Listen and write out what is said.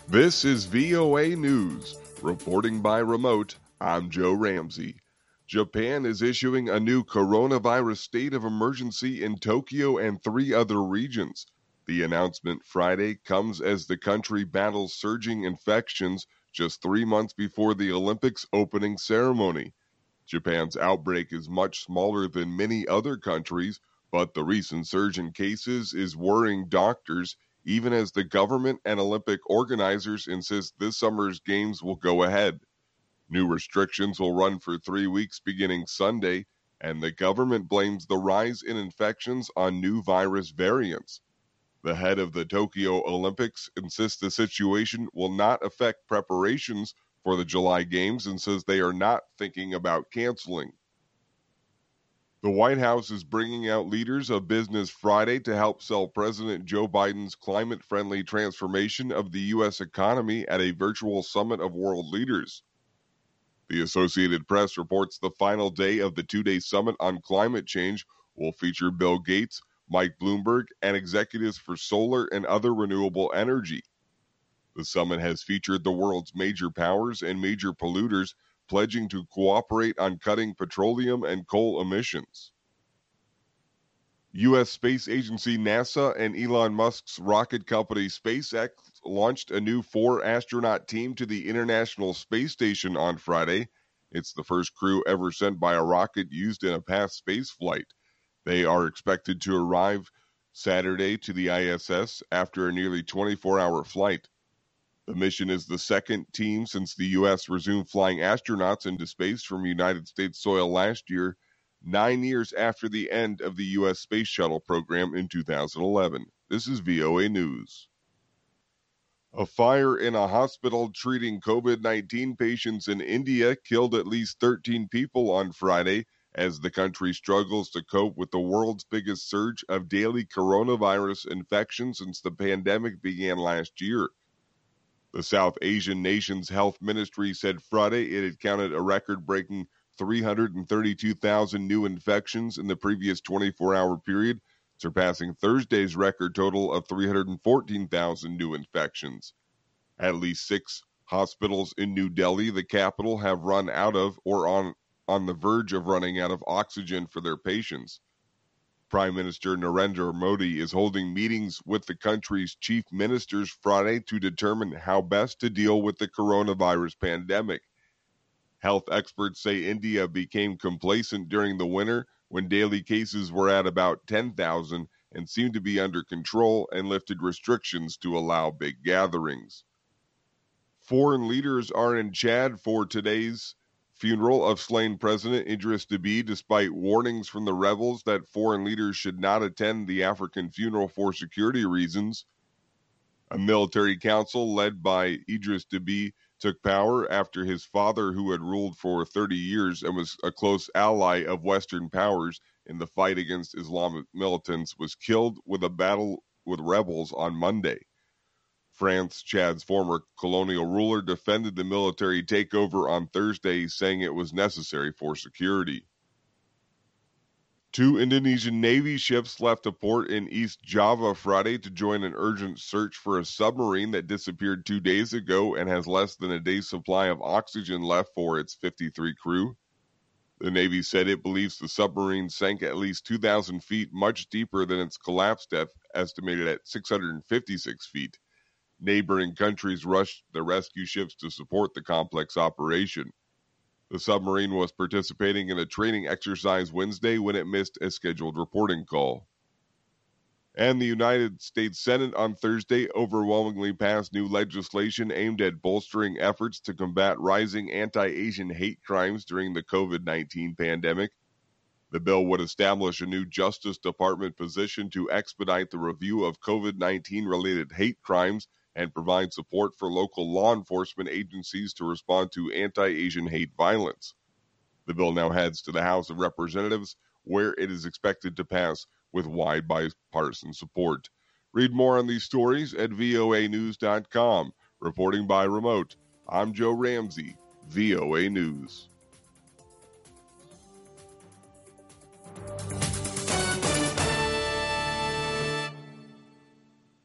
This is VOA News. Reporting by remote, I'm Joe Ramsey. Japan is issuing a new coronavirus state of emergency in Tokyo and 3 other regions. The announcement Friday comes as the country battles surging infections just 3 months before the Olympics opening ceremony. Japan's outbreak is much smaller than many other countries, but the recent surge in cases is worrying doctors, even as the government and Olympic organizers insist this summer's games will go ahead. New restrictions will run for 3 weeks beginning Sunday, and the government blames the rise in infections on new virus variants. The head of the Tokyo Olympics insists the situation will not affect preparations for the July Games and says they are not thinking about canceling. The White House is bringing out leaders of business Friday to help sell President Joe Biden's climate-friendly transformation of the U.S. economy at a virtual summit of world leaders. The Associated Press reports the final day of the 2-day summit on climate change will feature Bill Gates, Mike Bloomberg, and executives for solar and other renewable energy. The summit has featured the world's major powers and major polluters pledging to cooperate on cutting petroleum and coal emissions. U.S. Space Agency NASA and Elon Musk's rocket company SpaceX launched a new 4-astronaut team to the International Space Station on Friday. It's the first crew ever sent by a rocket used in a past space flight. They are expected to arrive Saturday to the ISS after a nearly 24-hour flight. The mission is the second team since the U.S. resumed flying astronauts into space from United States soil last year, 9 years after the end of the U.S. Space Shuttle program in 2011. This is VOA News. A fire in a hospital treating COVID-19 patients in India killed at least 13 people on Friday as the country struggles to cope with the world's biggest surge of daily coronavirus infections since the pandemic began last year. The South Asian nation's health ministry said Friday it had counted a record-breaking 332,000 new infections in the previous 24-hour period, surpassing Thursday's record total of 314,000 new infections. At least 6 hospitals in New Delhi, the capital, have run out of or on the verge of running out of oxygen for their patients. Prime Minister Narendra Modi is holding meetings with the country's chief ministers Friday to determine how best to deal with the coronavirus pandemic. Health experts say India became complacent during the winter when daily cases were at about 10,000 and seemed to be under control and lifted restrictions to allow big gatherings. Foreign leaders are in Chad for today's funeral of slain President Idris Deby, despite warnings from the rebels that foreign leaders should not attend the African funeral for security reasons. A military council led by Idris Deby took power after his father, who had ruled for 30 years and was a close ally of Western powers in the fight against Islamic militants, was killed with a battle with rebels on Monday. France, Chad's former colonial ruler, defended the military takeover on Thursday, saying it was necessary for security. 2 Indonesian Navy ships left a port in East Java Friday to join an urgent search for a submarine that disappeared 2 days ago and has less than a day's supply of oxygen left for its 53 crew. The Navy said it believes the submarine sank at least 2,000 feet, much deeper than its collapse depth, estimated at 656 feet. Neighboring countries rushed the rescue ships to support the complex operation. The submarine was participating in a training exercise Wednesday when it missed a scheduled reporting call. And the United States Senate on Thursday overwhelmingly passed new legislation aimed at bolstering efforts to combat rising anti-Asian hate crimes during the COVID-19 pandemic. The bill would establish a new Justice Department position to expedite the review of COVID-19 related hate crimes and provide support for local law enforcement agencies to respond to anti-Asian hate violence. The bill now heads to the House of Representatives, where it is expected to pass with wide bipartisan support. Read more on these stories at voanews.com. Reporting by remote, I'm Joe Ramsey, VOA News.